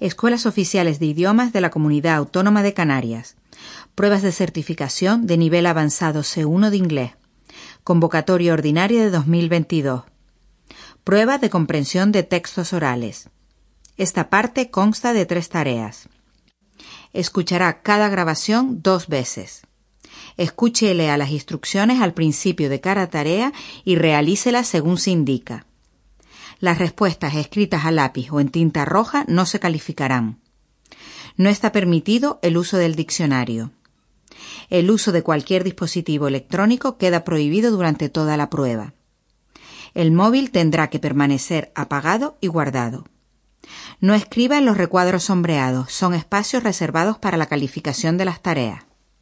Escuelas Oficiales de Idiomas de la Comunidad Autónoma de Canarias. Pruebas de certificación de nivel avanzado C1 de inglés. Convocatoria ordinaria de 2022. Prueba de comprensión de textos orales. Esta parte consta de 3 tareas. Escuchará cada grabación 2 veces. Escuche y lea las instrucciones al principio de cada tarea y realícelas según se indica. Las respuestas escritas a lápiz o en tinta roja no se calificarán. No está permitido el uso del diccionario. El uso de cualquier dispositivo electrónico queda prohibido durante toda la prueba. El móvil tendrá que permanecer apagado y guardado. No escriba en los recuadros sombreados, son espacios reservados para la calificación de las tareas.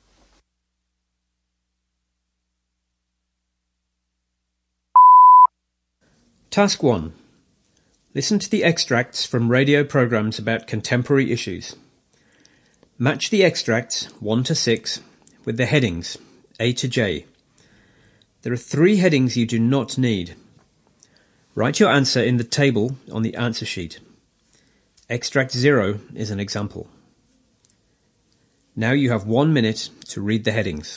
Task 1. Listen to the extracts from radio programs about contemporary issues. Match the extracts 1 to 6 with the headings A to J. There are 3 headings you do not need. Write your answer in the table on the answer sheet. Extract 0 is an example. Now you have 1 minute to read the headings.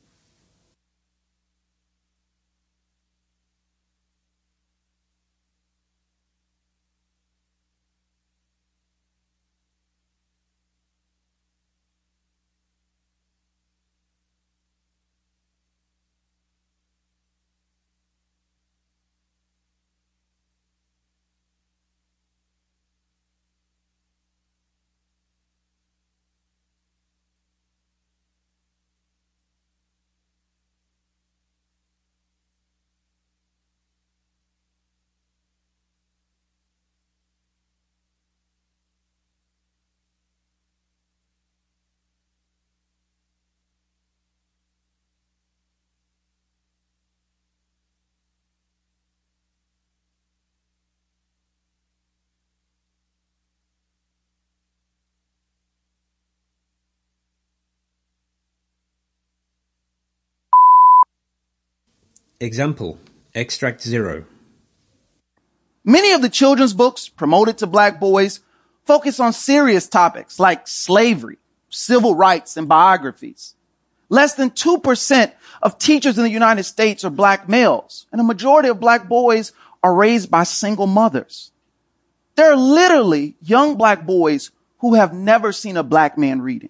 Example, Extract 0. Many of the children's books promoted to black boys focus on serious topics like slavery, civil rights, and biographies. Less than 2% of teachers in the United States are black males, and a majority of black boys are raised by single mothers. There are literally young black boys who have never seen a black man reading.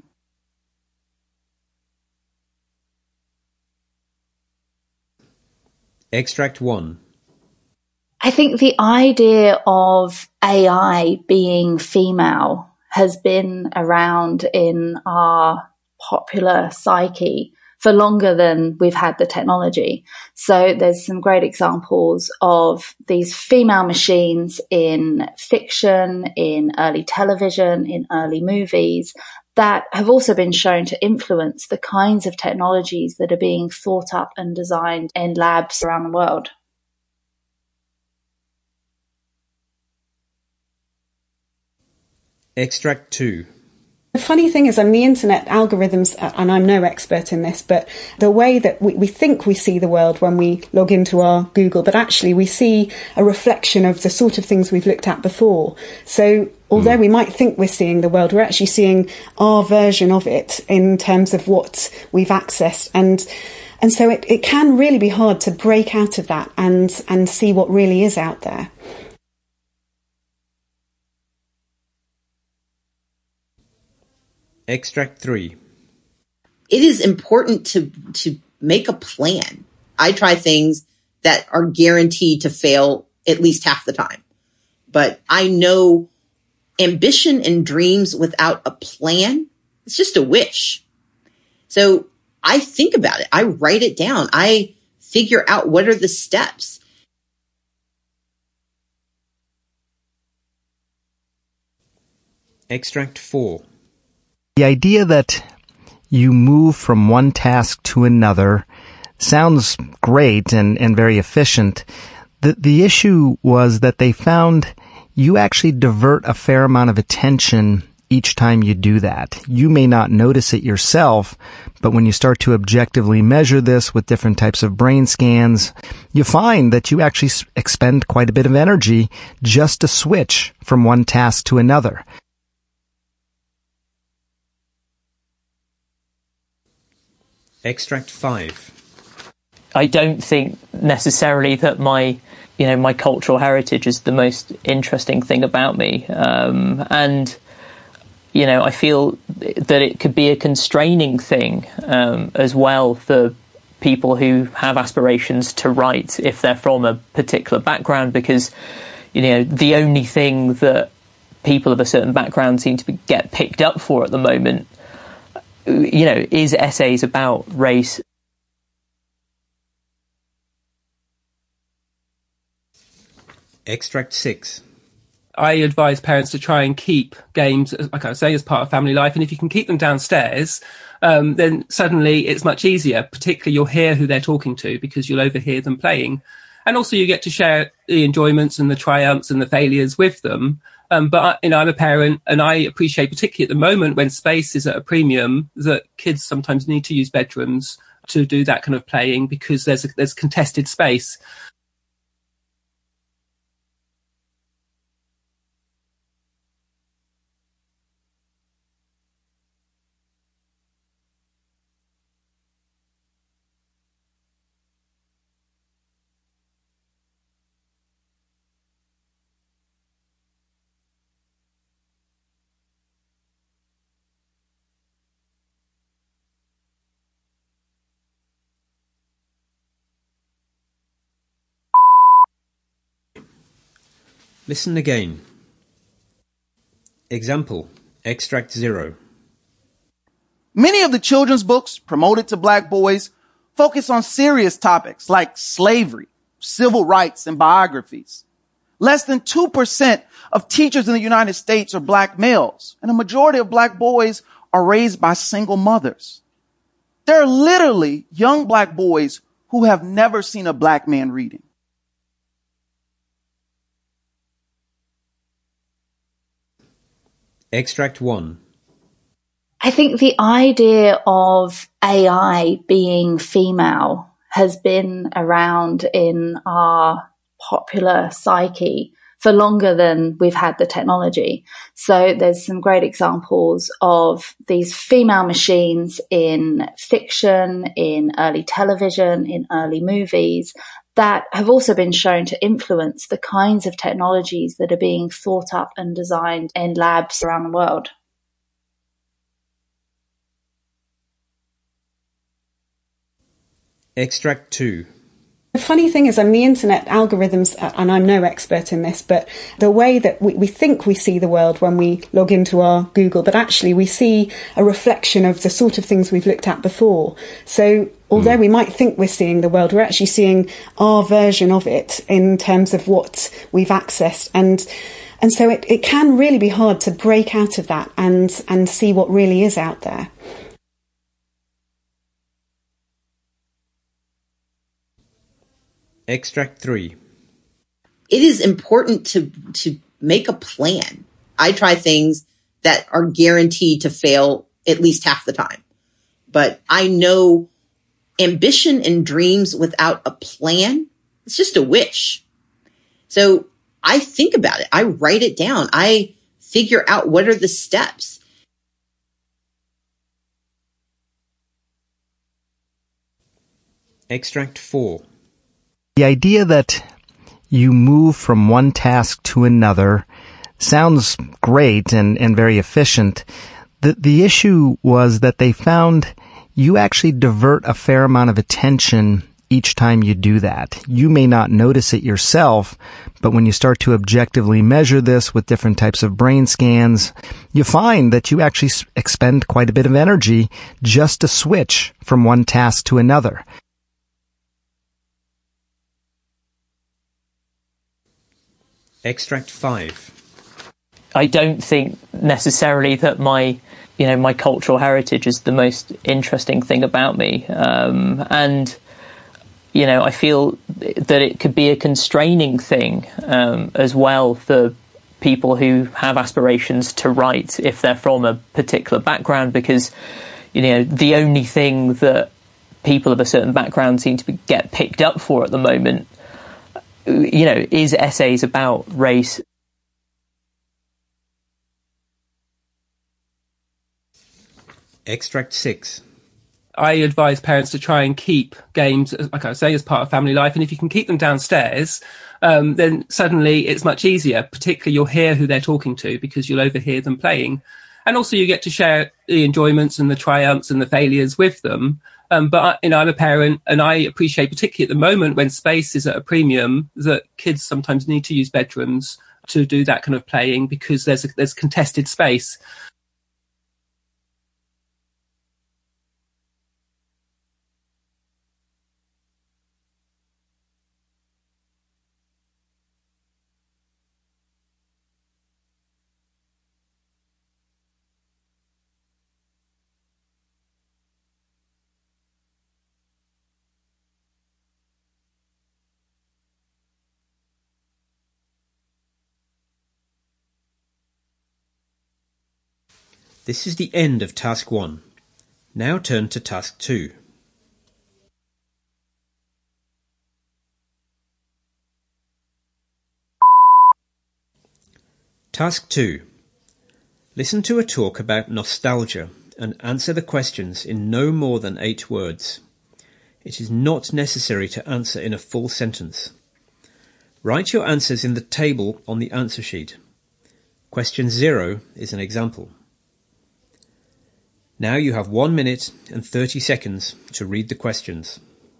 Extract 1. I think the idea of AI being female has been around in our popular psyche for longer than we've had the technology. So there's some great examples of these female machines in fiction, in early television, in early movies, that have also been shown to influence the kinds of technologies that are being thought up and designed in labs around the world. Extract 2. The funny thing is, the internet algorithms, and I'm no expert in this, but the way that we think we see the world when we log into our Google, but actually we see a reflection of the sort of things we've looked at before. So although we might think we're seeing the world, we're actually seeing our version of it in terms of what we've accessed. And so it can really be hard to break out of that and see what really is out there. Extract 3. It is important to make a plan. I try things that are guaranteed to fail at least half the time. But I know ambition and dreams without a plan, it's just a wish. So I think about it. I write it down. I figure out what are the steps. Extract 4. The idea that you move from one task to another sounds great and very efficient. The issue was that they found you actually divert a fair amount of attention each time you do that. You may not notice it yourself, but when you start to objectively measure this with different types of brain scans, you find that you actually expend quite a bit of energy just to switch from one task to another. Extract 5. I don't think necessarily that my cultural heritage is the most interesting thing about me. And I feel that it could be a constraining thing as well for people who have aspirations to write if they're from a particular background, because, the only thing that people of a certain background seem to get picked up for at the moment, is essays about race. Extract 6. I advise parents to try and keep games, like I was saying, as part of family life. And if you can keep them downstairs, then suddenly it's much easier. Particularly you'll hear who they're talking to because you'll overhear them playing. And also you get to share the enjoyments and the triumphs and the failures with them. But I'm a parent, and I appreciate, particularly at the moment when space is at a premium, that kids sometimes need to use bedrooms to do that kind of playing because there's contested space. Listen again. Example, Extract 0. Many of the children's books promoted to black boys focus on serious topics like slavery, civil rights, and biographies. Less than 2% of teachers in the United States are black males, and a majority of black boys are raised by single mothers. There are literally young black boys who have never seen a black man reading. Extract 1. I think the idea of AI being female has been around in our popular psyche for longer than we've had the technology. So there's some great examples of these female machines in fiction, in early television, in early movies, that have also been shown to influence the kinds of technologies that are being thought up and designed in labs around the world. Extract 2. The funny thing is, the internet algorithms, and I'm no expert in this, but the way that we think we see the world when we log into our Google, but actually we see a reflection of the sort of things we've looked at before. So although we might think we're seeing the world, we're actually seeing our version of it in terms of what we've accessed. And so it can really be hard to break out of that and see what really is out there. Extract 3. It is important to make a plan. I try things that are guaranteed to fail at least half the time. But I know ambition and dreams without a plan, it's just a wish. So I think about it. I write it down. I figure out what are the steps. Extract 4. The idea that you move from one task to another sounds great and very efficient. The issue was that they found you actually divert a fair amount of attention each time you do that. You may not notice it yourself, but when you start to objectively measure this with different types of brain scans, you find that you actually expend quite a bit of energy just to switch from one task to another. Extract 5. I don't think necessarily that my cultural heritage is the most interesting thing about me. And I feel that it could be a constraining thing as well for people who have aspirations to write if they're from a particular background, because, the only thing that people of a certain background seem to get picked up for at the moment, is essays about race. Extract 6. I advise parents to try and keep games, like I was saying, as part of family life. And if you can keep them downstairs, then suddenly it's much easier. Particularly you'll hear who they're talking to because you'll overhear them playing. And also you get to share the enjoyments and the triumphs and the failures with them. But I'm a parent, and I appreciate, particularly at the moment when space is at a premium, that kids sometimes need to use bedrooms to do that kind of playing because there's contested space. This is the end of Task 1. Now turn to Task 2. Task 2. Listen to a talk about nostalgia and answer the questions in no more than 8 words. It is not necessary to answer in a full sentence. Write your answers in the table on the answer sheet. Question 0 is an example. Now you have 1 minute and 30 seconds to read the questions.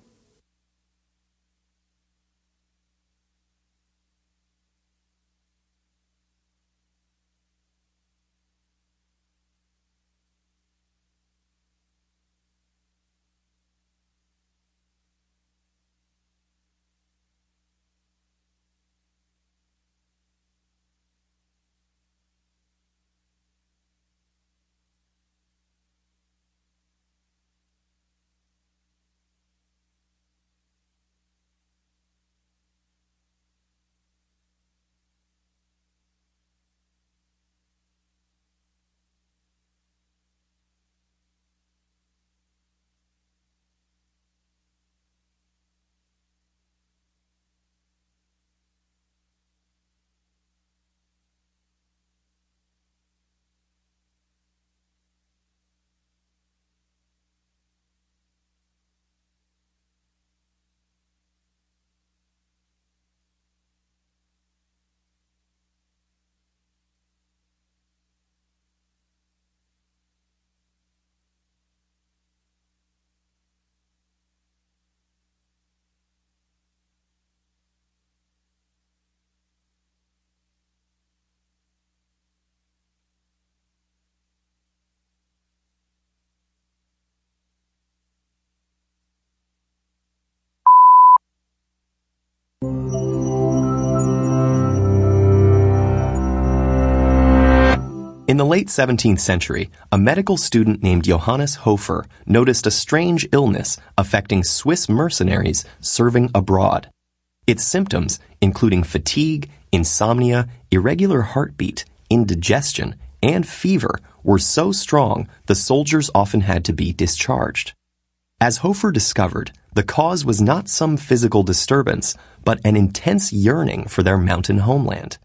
In the late 17th century, a medical student named Johannes Hofer noticed a strange illness affecting Swiss mercenaries serving abroad. Its symptoms, including fatigue, insomnia, irregular heartbeat, indigestion, and fever, were so strong the soldiers often had to be discharged. As Hofer discovered, the cause was not some physical disturbance, but an intense yearning for their mountain homeland.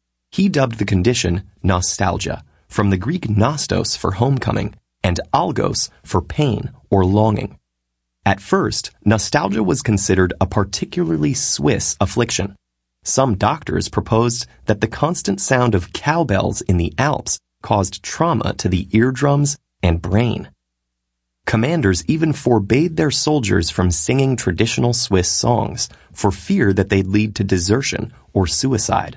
He dubbed the condition nostalgia, from the Greek nostos for homecoming and algos for pain or longing. At first, nostalgia was considered a particularly Swiss affliction. Some doctors proposed that the constant sound of cowbells in the Alps caused trauma to the eardrums and brain. Commanders even forbade their soldiers from singing traditional Swiss songs for fear that they'd lead to desertion or suicide.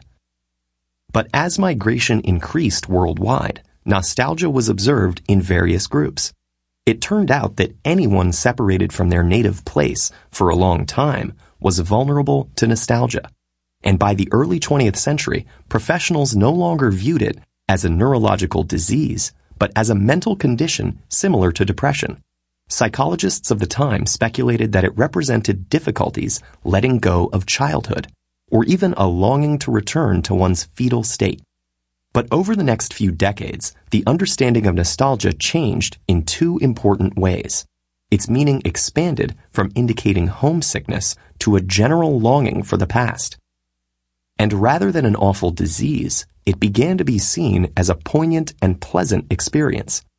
But as migration increased worldwide, nostalgia was observed in various groups. It turned out that anyone separated from their native place for a long time was vulnerable to nostalgia. And by the early 20th century, professionals no longer viewed it as a neurological disease, but as a mental condition similar to depression. Psychologists of the time speculated that it represented difficulties letting go of childhood, or even a longing to return to one's fetal state. But over the next few decades, the understanding of nostalgia changed in 2 important ways. Its meaning expanded from indicating homesickness to a general longing for the past. And rather than an awful disease, it began to be seen as a poignant and pleasant experience.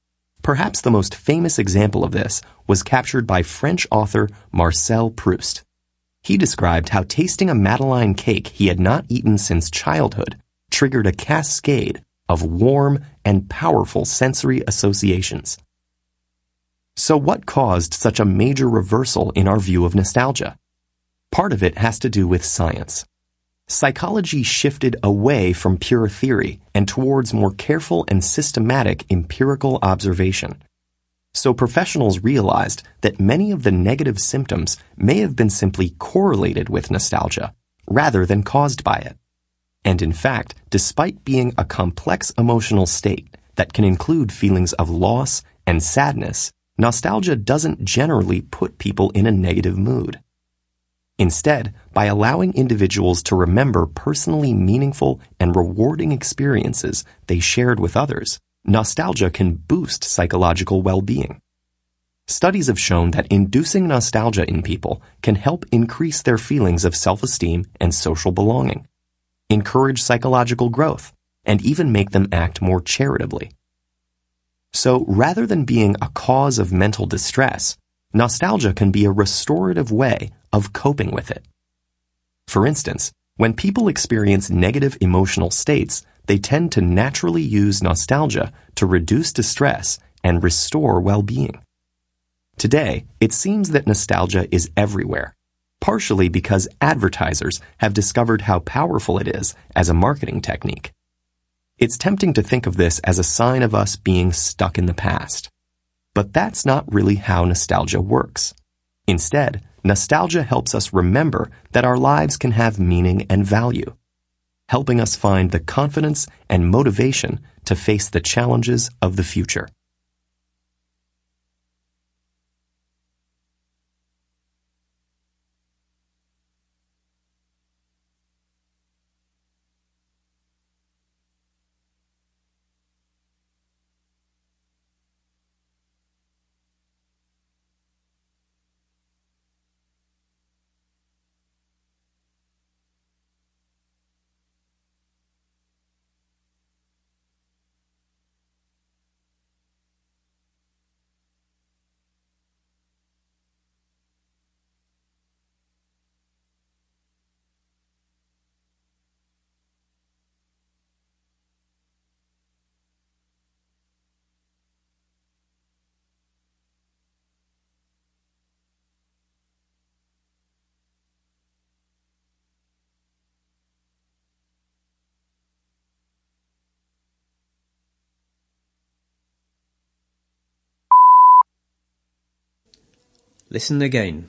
Perhaps the most famous example of this was captured by French author Marcel Proust. He described how tasting a Madeleine cake he had not eaten since childhood triggered a cascade of warm and powerful sensory associations. So what caused such a major reversal in our view of nostalgia? Part of it has to do with science. Psychology shifted away from pure theory and towards more careful and systematic empirical observation. So professionals realized that many of the negative symptoms may have been simply correlated with nostalgia, rather than caused by it. And in fact, despite being a complex emotional state that can include feelings of loss and sadness, nostalgia doesn't generally put people in a negative mood. Instead, by allowing individuals to remember personally meaningful and rewarding experiences they shared with others, nostalgia can boost psychological well-being. Studies have shown that inducing nostalgia in people can help increase their feelings of self-esteem and social belonging, encourage psychological growth, and even make them act more charitably. So rather than being a cause of mental distress, nostalgia can be a restorative way of coping with it. For instance, when people experience negative emotional states, they tend to naturally use nostalgia to reduce distress and restore well-being. Today, it seems that nostalgia is everywhere, partially because advertisers have discovered how powerful it is as a marketing technique. It's tempting to think of this as a sign of us being stuck in the past. But that's not really how nostalgia works. Instead, nostalgia helps us remember that our lives can have meaning and value, helping us find the confidence and motivation to face the challenges of the future. Listen again.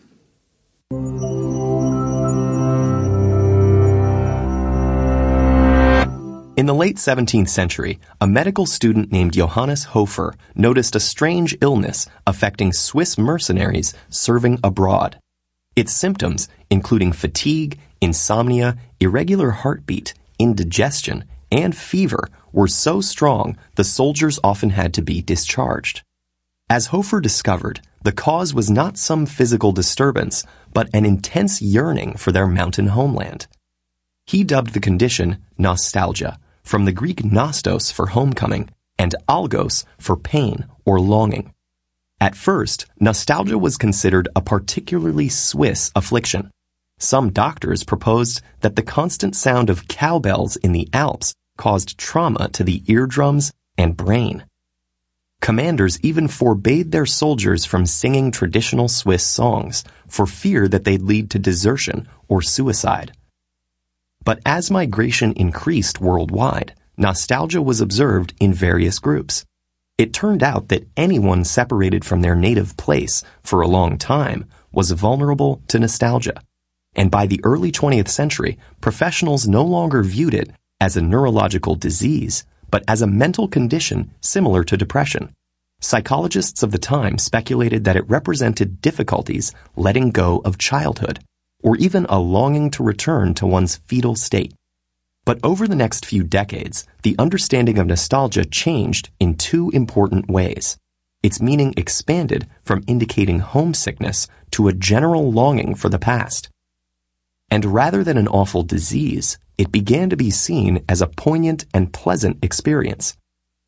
In the late 17th century, a medical student named Johannes Hofer noticed a strange illness affecting Swiss mercenaries serving abroad. Its symptoms, including fatigue, insomnia, irregular heartbeat, indigestion, and fever, were so strong the soldiers often had to be discharged. As Hofer discovered, the cause was not some physical disturbance, but an intense yearning for their mountain homeland. He dubbed the condition nostalgia, from the Greek nostos for homecoming and algos for pain or longing. At first, nostalgia was considered a particularly Swiss affliction. Some doctors proposed that the constant sound of cowbells in the Alps caused trauma to the eardrums and brain. Commanders even forbade their soldiers from singing traditional Swiss songs for fear that they'd lead to desertion or suicide. But as migration increased worldwide, nostalgia was observed in various groups. It turned out that anyone separated from their native place for a long time was vulnerable to nostalgia. And by the early 20th century, professionals no longer viewed it as a neurological disease, but as a mental condition similar to depression. Psychologists of the time speculated that it represented difficulties letting go of childhood, or even a longing to return to one's fetal state. But over the next few decades, the understanding of nostalgia changed in two important ways. Its meaning expanded from indicating homesickness to a general longing for the past. And rather than an awful disease, it began to be seen as a poignant and pleasant experience.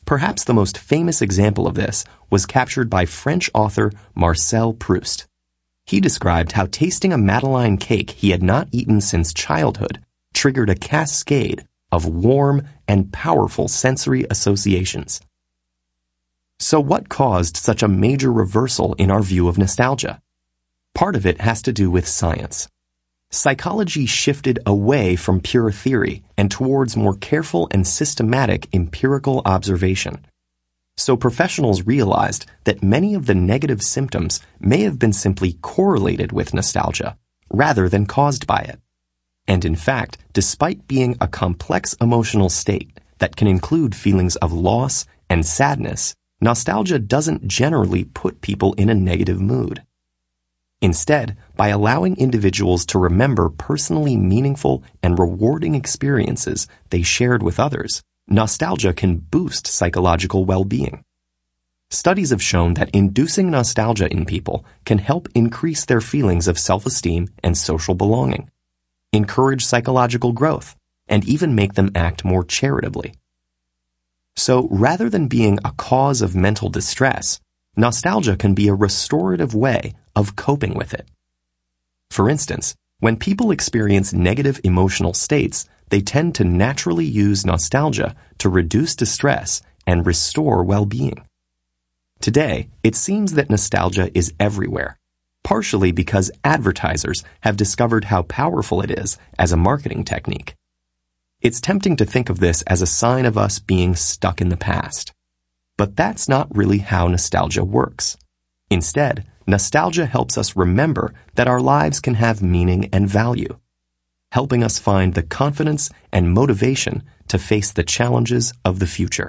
Perhaps the most famous example of this was captured by French author Marcel Proust. He described how tasting a Madeleine cake he had not eaten since childhood triggered a cascade of warm and powerful sensory associations. So what caused such a major reversal in our view of nostalgia? Part of it has to do with science. Psychology shifted away from pure theory and towards more careful and systematic empirical observation. So professionals realized that many of the negative symptoms may have been simply correlated with nostalgia, rather than caused by it. And in fact, despite being a complex emotional state that can include feelings of loss and sadness, nostalgia doesn't generally put people in a negative mood. Instead, by allowing individuals to remember personally meaningful and rewarding experiences they shared with others, nostalgia can boost psychological well-being. Studies have shown that inducing nostalgia in people can help increase their feelings of self-esteem and social belonging, encourage psychological growth, and even make them act more charitably. So rather than being a cause of mental distress, nostalgia can be a restorative way of coping with it. For instance, when people experience negative emotional states, they tend to naturally use nostalgia to reduce distress and restore well-being. Today, it seems that nostalgia is everywhere, partially because advertisers have discovered how powerful it is as a marketing technique. It's tempting to think of this as a sign of us being stuck in the past. But that's not really how nostalgia works. Instead, nostalgia helps us remember that our lives can have meaning and value, helping us find the confidence and motivation to face the challenges of the future.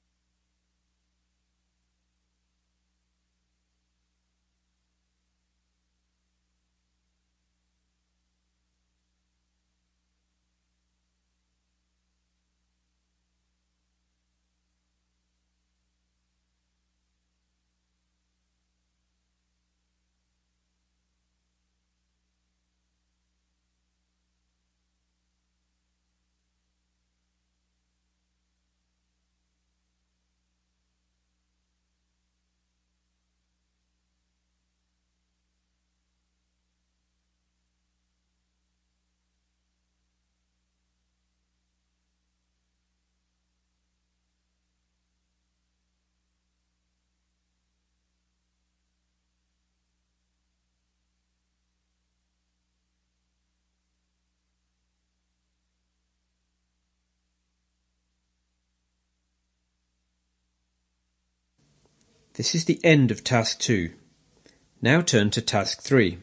This is the end of Task 2. Now turn to Task 3.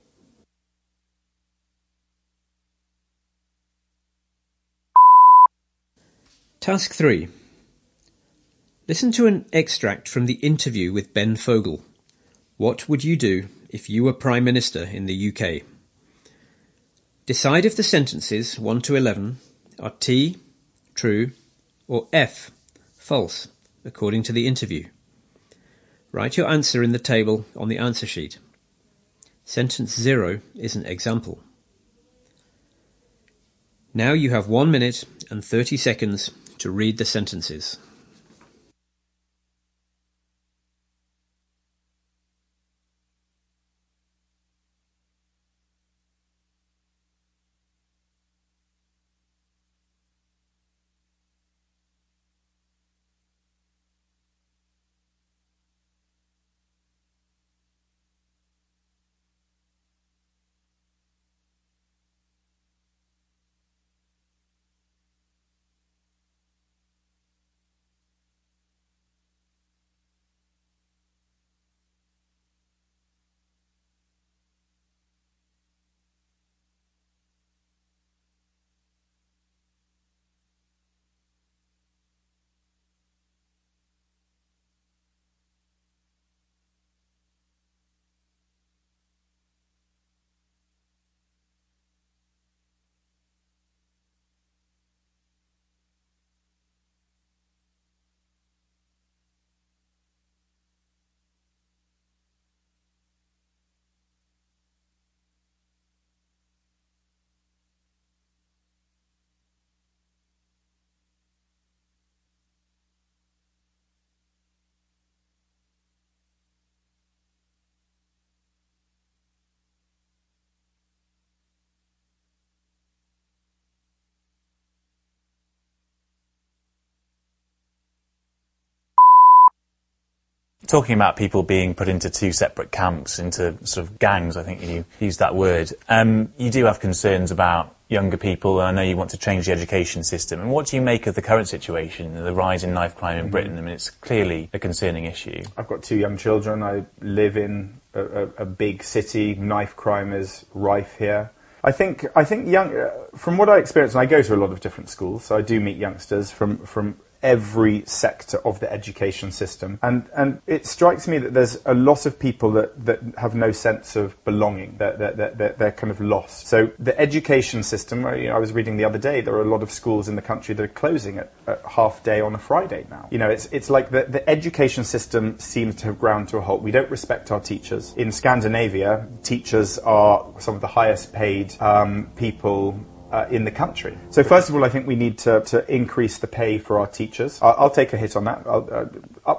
Task 3. Listen to an extract from the interview with Ben Fogle. What would you do if you were Prime Minister in the UK? Decide if the sentences 1 to 11 are T, true, or F, false, according to the interview. Write your answer in the table on the answer sheet. Sentence 0 is an example. Now you have 1 minute and 30 seconds to read the sentences. talking about people being put into two separate camps, into sort of gangs, I think you used that word. You do have concerns about younger people, and I know you want to change the education system. And what do you make of the current situation, the rise in knife crime in Britain? I mean, it's clearly a concerning issue. I've got 2 young children. I live in a big city. Knife crime is rife here. I think from what I experience, and I go to a lot of different schools, so I do meet youngsters from every sector of the education system. And it strikes me that there's a lot of people that have no sense of belonging, that they're kind of lost. So the education system, I was reading the other day, there are a lot of schools in the country that are closing at half day on a Friday now. It's like the education system seems to have ground to a halt. We don't respect our teachers. In Scandinavia, teachers are some of the highest paid people in the country. So first of all, I think we need to increase the pay for our teachers. I'll take a hit on that. I'll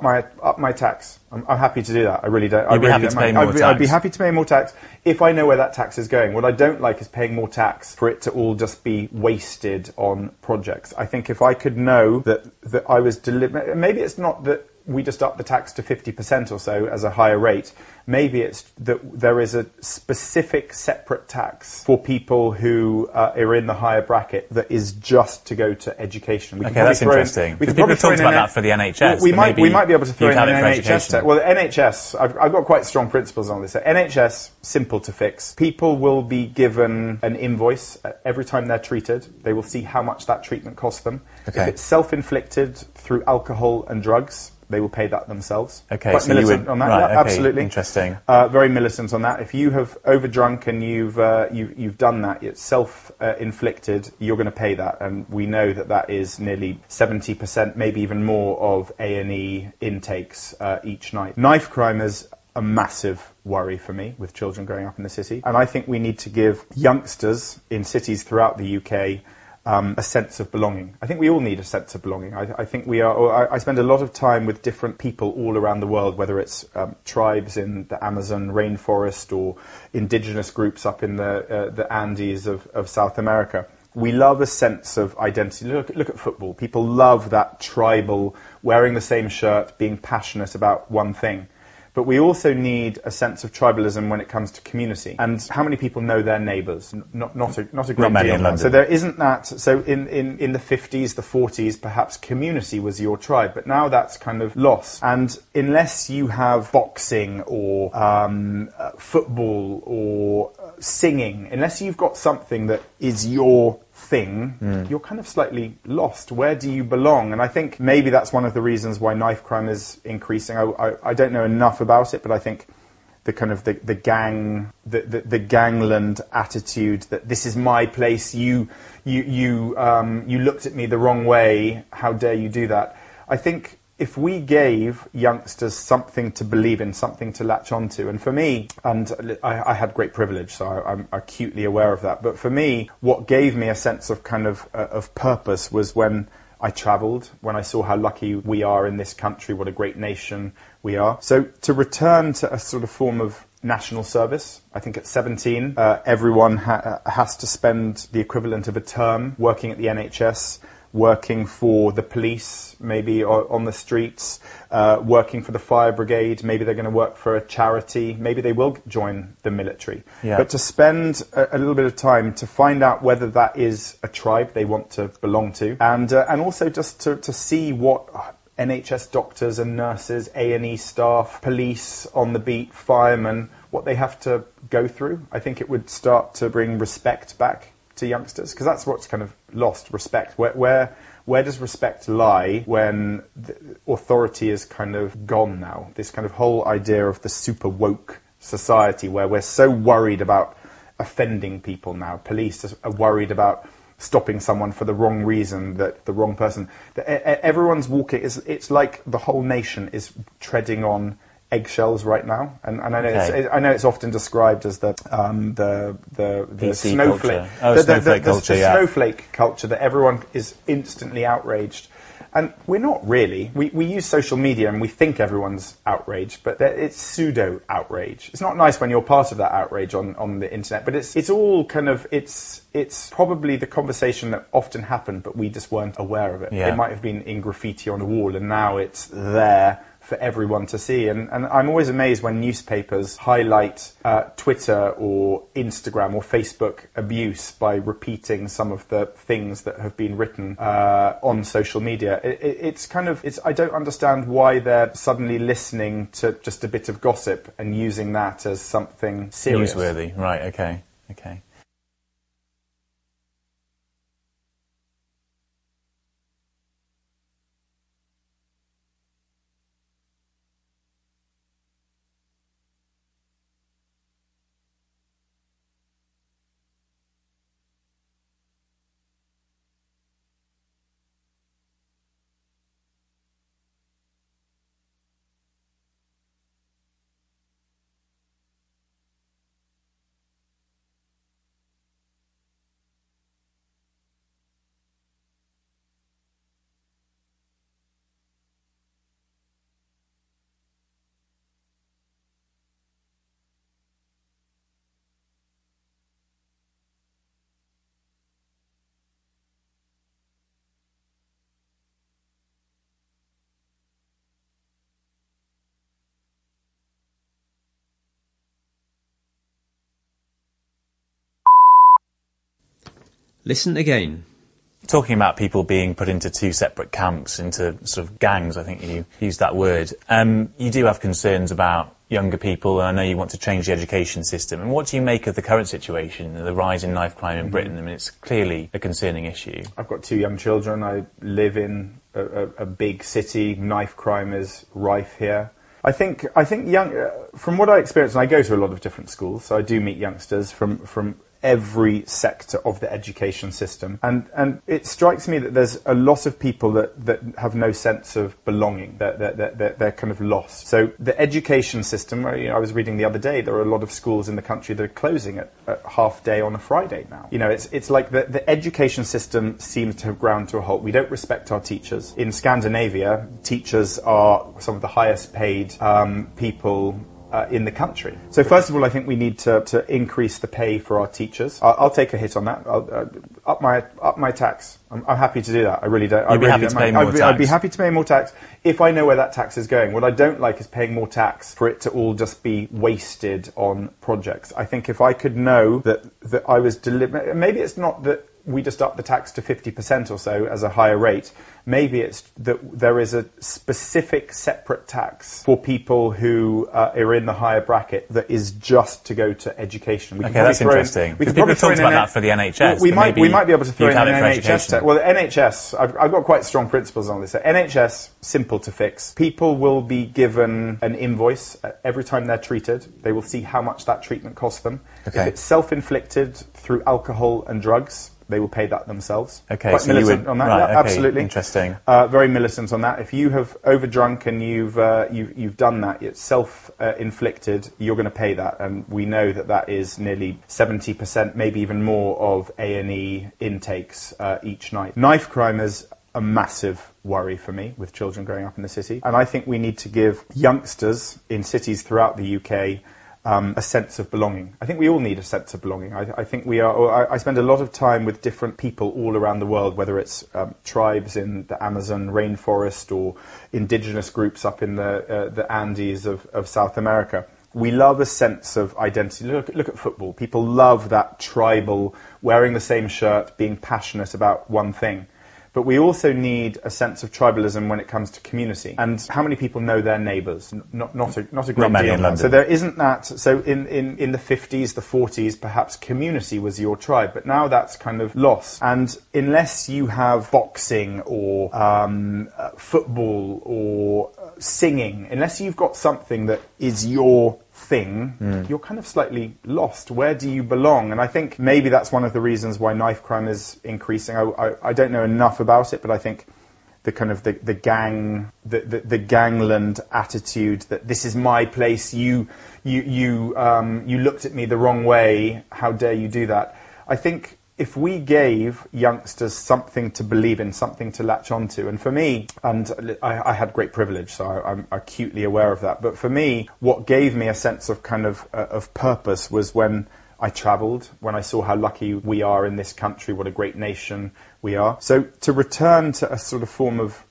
up my tax. I'm happy to do that. I really don't. You'd be happy to pay more tax. I'd be happy to pay more tax if I know where that tax is going. What I don't like is paying more tax for it to all just be wasted on projects. I think if I could know that I was maybe it's not that we just up the tax to 50% or so as a higher rate. Maybe it's that there is a specific separate tax for people who are in the higher bracket that is just to go to education. Okay, that's interesting. Because people have talked about that for the NHS. We might be able to throw in an NHS tax. Well, the NHS, I've got quite strong principles on this. So NHS, simple to fix. People will be given an invoice every time they're treated. They will see how much that treatment cost them. Okay. If it's self-inflicted through alcohol and drugs, they will pay that themselves. Okay, quite so militant on that. Right, yeah, okay, absolutely. Interesting. Very militant on that. If you have overdrunk and you've done that, it's self-inflicted, you're going to pay that. And we know that is nearly 70%, maybe even more, of A&E intakes each night. Knife crime is a massive worry for me with children growing up in the city. And I think we need to give youngsters in cities throughout the UK a sense of belonging. I think we all need a sense of belonging. I think I spend a lot of time with different people all around the world, whether it's tribes in the Amazon rainforest or indigenous groups up in the Andes of South America. We love a sense of identity. Look at football. People love that tribal, wearing the same shirt, being passionate about one thing. But we also need a sense of tribalism when it comes to community. And how many people know their neighbours? Not a great many deal. In London. So there isn't that. So in the 50s, the 40s, perhaps community was your tribe. But now that's kind of lost. And unless you have boxing or football or singing, unless you've got something that is your thing, you're kind of slightly lost. Where do you belong? And I think maybe that's one of the reasons why knife crime is increasing. I don't know enough about it, but I think the kind of the gangland attitude that this is my place, you looked at me the wrong way, how dare you do that? I think if we gave youngsters something to believe in, something to latch onto, and for me, and I had great privilege, so I'm acutely aware of that, but for me, what gave me a sense of kind of purpose was when I travelled, when I saw how lucky we are in this country, what a great nation we are. So to return to a sort of form of national service, I think at 17, everyone has to spend the equivalent of a term working at the NHS, working for the police, maybe on the streets, working for the fire brigade, maybe they're going to work for a charity, maybe they will join the military. Yeah. But to spend a little bit of time to find out whether that is a tribe they want to belong to, and also just to see what NHS doctors and nurses, A&E staff, police on the beat, firemen, what they have to go through, I think it would start to bring respect back to youngsters, because that's what's kind of lost, respect. Where does respect lie when the authority is kind of gone now? This kind of whole idea of the super woke society where we're so worried about offending people now. Police are worried about stopping someone for the wrong reason, that the wrong person. Everyone's walking. It's like the whole nation is treading on eggshells right now, and I know I know it's often described as the snowflake, snowflake culture, that everyone is instantly outraged, and we're not really. We use social media and we think everyone's outraged, but it's pseudo outrage. It's not nice when you're part of that outrage on the internet, but it's all kind of it's probably the conversation that often happened, but we just weren't aware of it. Yeah. It might have been in graffiti on a wall, and now it's there for everyone to see. And I'm always amazed when newspapers highlight Twitter or Instagram or Facebook abuse by repeating some of the things that have been written on social media. I don't understand why they're suddenly listening to just a bit of gossip and using that as something serious. Newsworthy, right, okay. Listen again. Talking about people being put into two separate camps, into sort of gangs, I think you used that word. You do have concerns about younger people, and I know you want to change the education system. And what do you make of the current situation, the rise in knife crime in Britain? I mean, it's clearly a concerning issue. I've got 2 young children. I live in a big city. Knife crime is rife here. I think from what I experience, and I go to a lot of different schools, so I do meet youngsters from every sector of the education system. And it strikes me that there's a lot of people that have no sense of belonging, that they're kind of lost. So the education system, I was reading the other day, there are a lot of schools in the country that are closing at half day on a Friday now. It's like the education system seems to have ground to a halt. We don't respect our teachers. In Scandinavia, teachers are some of the highest paid people in the country. So first of all, I think we need to increase the pay for our teachers. I'll take a hit on that. I'll up my tax. I'm happy to do that. I really don't. You'd be happy to pay more tax? I'd be happy to pay more tax if I know where that tax is going. What I don't like is paying more tax for it to all just be wasted on projects. I think if I could know that I was maybe it's not that we just up the tax to 50% or so as a higher rate. Maybe it's that there is a specific separate tax for people who are in the higher bracket that is just to go to education. Okay, that's interesting. We could probably talk about that for the NHS. We might be able to throw in an NHS tax. Well, the NHS, I've got quite strong principles on this. So NHS, simple to fix. People will be given an invoice every time they're treated. They will see how much that treatment cost them. Okay. If it's self-inflicted through alcohol and drugs, they will pay that themselves. Okay, quite so militant on that. Right, yeah, okay, absolutely. Interesting. Very militant on that. If you have overdrunk and you've done that, it's self-inflicted, you're going to pay that. And we know that is nearly 70%, maybe even more, of A&E intakes each night. Knife crime is a massive worry for me with children growing up in the city. And I think we need to give youngsters in cities throughout the UK a sense of belonging. I think we all need a sense of belonging. I think I spend a lot of time with different people all around the world, whether it's tribes in the Amazon rainforest or indigenous groups up in the Andes of South America. We love a sense of identity. Look at football. People love that tribal, wearing the same shirt, being passionate about one thing. But we also need a sense of tribalism when it comes to community. And how many people know their neighbours? Not a great many deal. In London. So there isn't that. So in the 50s, the 40s, perhaps community was your tribe. But now that's kind of lost. And unless you have boxing or football or singing, unless you've got something that is your thing, you're kind of slightly lost. Where do you belong? And I think maybe that's one of the reasons why knife crime is increasing. I don't know enough about it, but I think the kind of the gangland attitude that this is my place, you looked at me the wrong way, how dare you do that? I think if we gave youngsters something to believe in, something to latch onto, and for me, and I had great privilege, so I'm acutely aware of that, but for me, what gave me a sense of kind of purpose was when I travelled, when I saw how lucky we are in this country, what a great nation we are. So to return to a sort of form of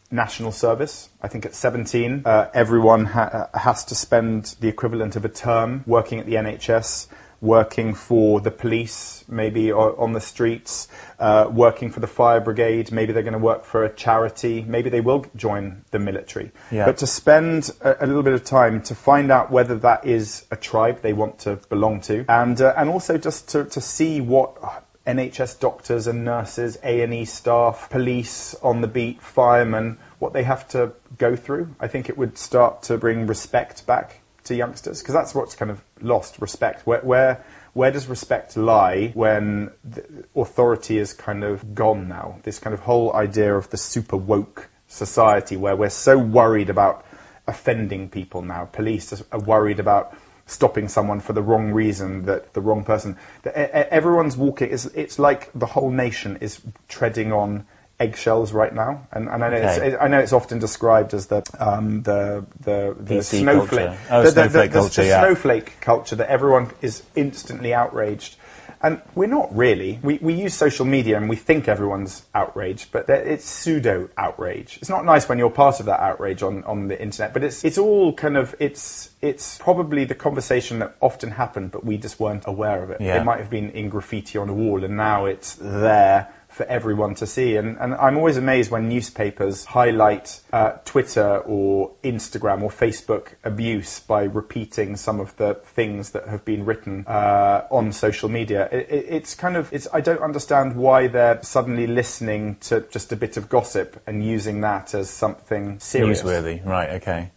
national service. I think at 17, everyone has to spend the equivalent of a term working at the NHS, working for the police, maybe on the streets, working for the fire brigade. Maybe they're going to work for a charity. Maybe they will join the military. Yeah. But to spend a little bit of time to find out whether that is a tribe they want to belong to, and also just to see what NHS doctors and nurses, A&E staff, police on the beat, firemen, what they have to go through. I think it would start to bring respect back to youngsters, because that's what's kind of lost, respect. Where does respect lie when the authority is kind of gone now? This kind of whole idea of the super woke society where we're so worried about offending people now. Police are worried about stopping someone for the wrong reason, that the wrong person. Everyone's walking. It's like the whole nation is treading on eggshells right now, and I know I know it's often described as the snowflake, snowflake culture, snowflake culture, that everyone is instantly outraged. And we're not really. We use social media and we think everyone's outraged, but it's pseudo outrage. It's not nice when you're part of that outrage on the internet, but it's all kind of, it's probably the conversation that often happened, but we just weren't aware of it. Yeah. It might have been in graffiti on a wall, and now it's there for everyone to see. And I'm always amazed when newspapers highlight Twitter or Instagram or Facebook abuse by repeating some of the things that have been written on social media. It's I don't understand why they're suddenly listening to just a bit of gossip and using that as something serious. Newsworthy, right, okay.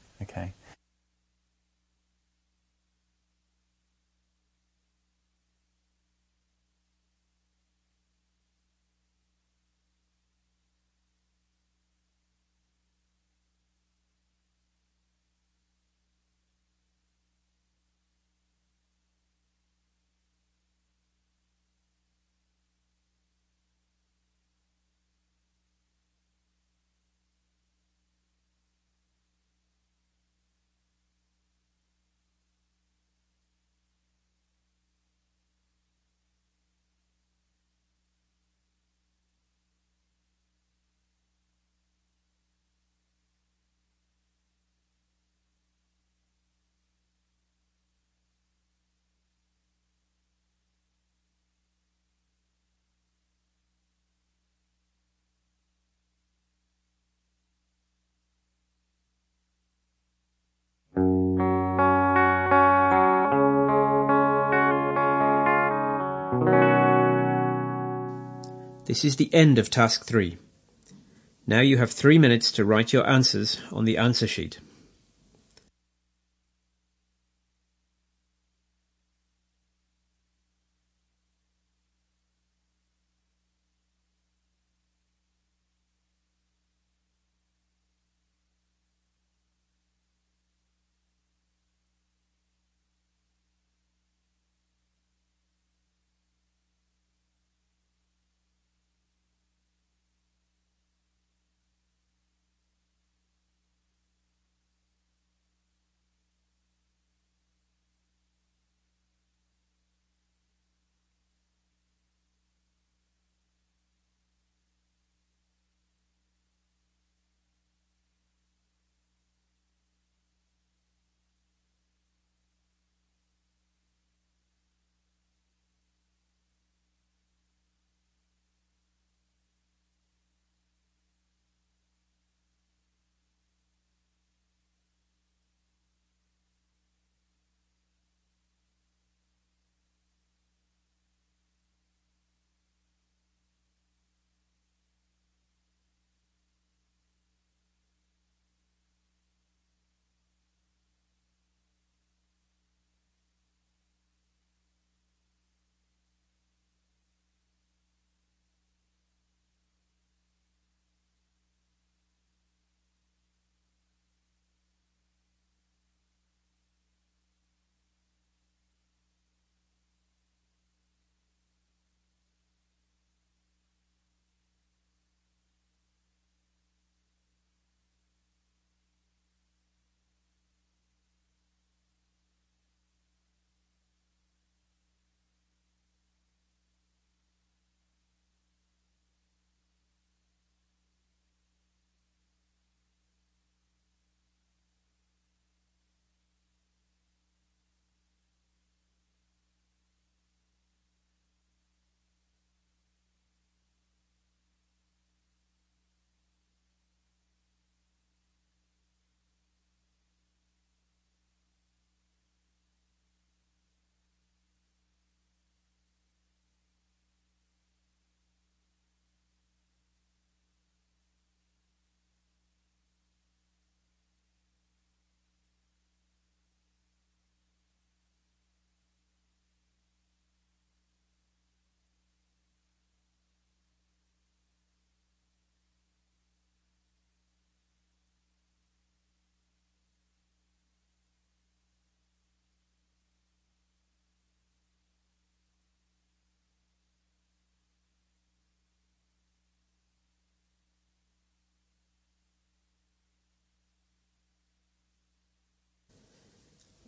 This is the end of task 3. Now you have 3 minutes to write your answers on the answer sheet.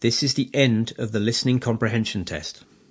This is the end of the listening comprehension test.